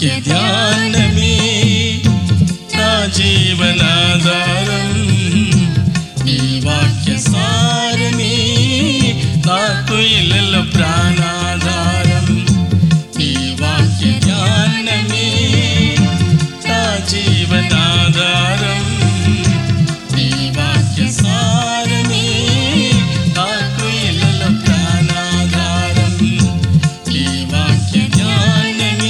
వాక్య ధ్యానమే నా జీవనాధారం, నీ వాక్య సారమే నాకు ఇళ్ళలో ప్రాణాధారం. నీ వాక్య ధ్యానమే నా జీవనాధారం, నీ వాక్య సారమే నాకు ఇళ్ళలో ప్రాణాధారం. నీ వాక్య ధ్యానమే.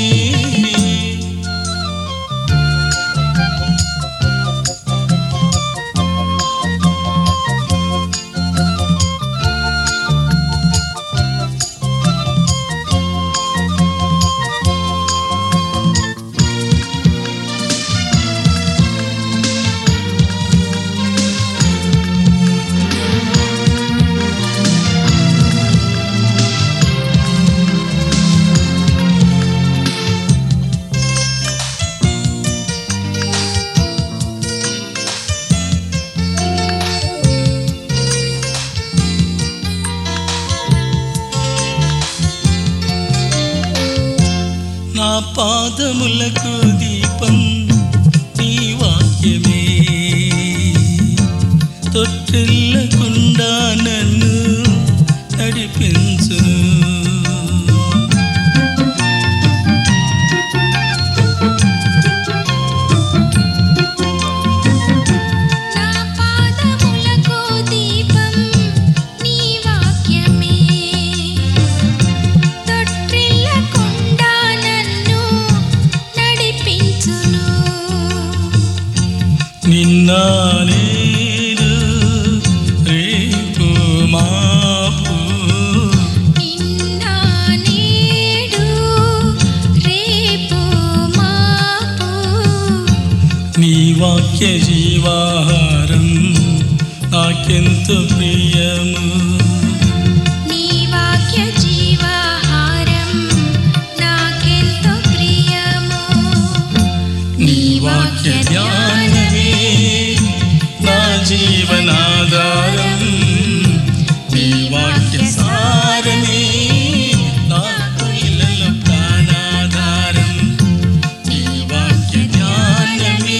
నా పాదములకు దీపం నీ వాక్యమే, తొట్టిల్లకుండా నన్ను నడిపించును. నిన్న నేడు రేపు మాపు, నిన్న నేడు రేపు మాపు, నీ వాక్య జీవాహారం నాకెంతో ప్రియము. నీ వాక్య జీవాహారం నాకెంతో ప్రియము. నీ వాక్య ధ్యానమే నా జీవనాధారం, నీ వాక్య సారమే నాకు ఇళ్ళలో ప్రాణాధారం. నీ వాక్య ధ్యానమే.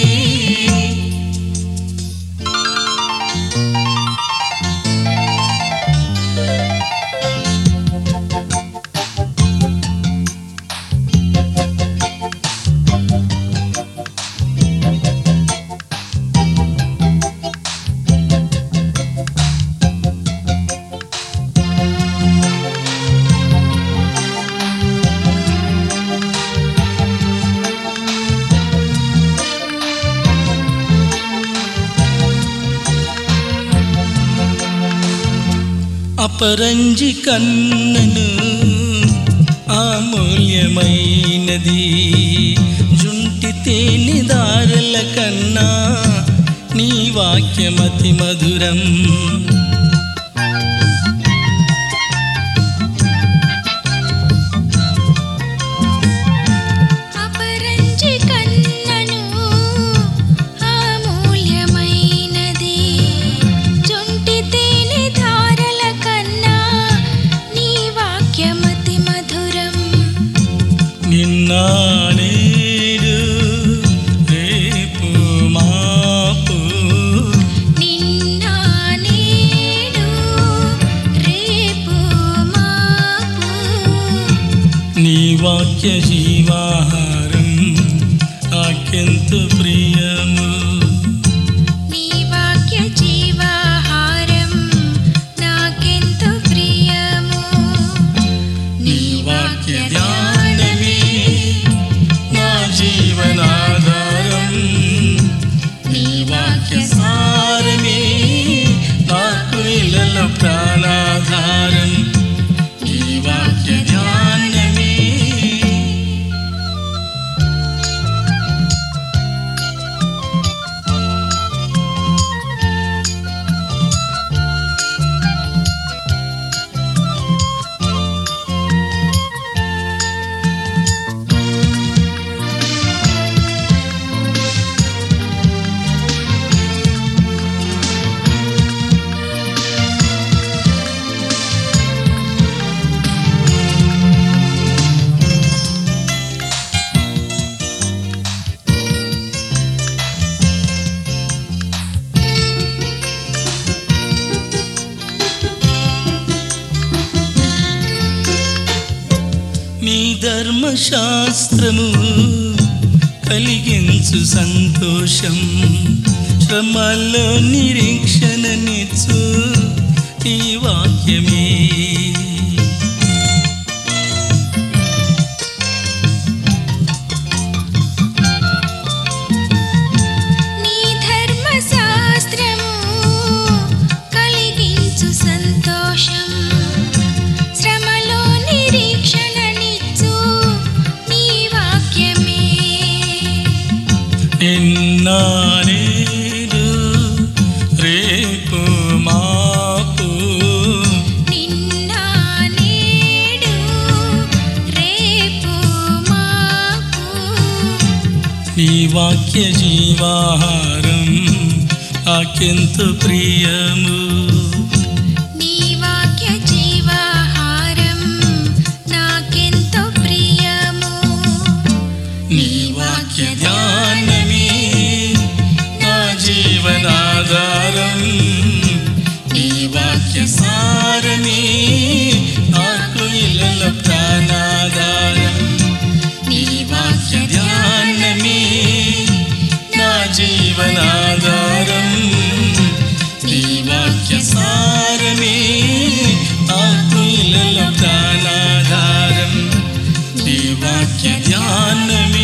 అపరంజి కన్నను అమూల్యమైనది, జుంటి తేనె దారుల కన్నా నీ వాక్యమతి మధురం. అపరంజి కన్నను అమూల్యమైనది, జుంటి తేనె ధారల కన్నా నీ వాక్యమతి మధురం. నిన్న నేడు రేపు మాపు, నిన్న నేడు రేపు మాపు, నీ వాక్య జీవాహారం నాకెంతో ప్రియము. నీ వాక్య జీవాహారం నాకెంతో ప్రియము. నీ వాక్య ధ్యానమే నా జీవనాధారం, నీ వాక్య సారమే నాకు ఇళ్ళలో ప్రాణాధారం. నీ వాక్య ధ్యానమే. ధర్మశాస్త్రము కలిగించు సంతోషం, శ్రమల్లో నిరీక్షణనిచ్చు ఈ వాక్యమే. నీ ధర్మశాస్త్రము కలిగించు సంతోషం, శ్రమలో నిరీక్షణనిచ్చు నీ వాక్యమే. నిన్న నేడు రేపు మాపు, నిన్న నేడు రేపు మాపు, నీ వాక్య జీవాహారం నాకెంతో ప్రియము. నీ వాక్య జీవాహారం నాకెంతో ప్రియము. నీ వాక్య ధ్యానమే నా జీవనాధారం, నీ వాక్య సారమే నాకు ఇళ్ళలో ప్రాణాధారం. నీ వాక్య ధ్యానమే నా జీవనాధారం, నీ వాక్య సారమే నాకు ఇళ్ళలో ప్రాణాధారం. నీ వాక్య ధ్యానమే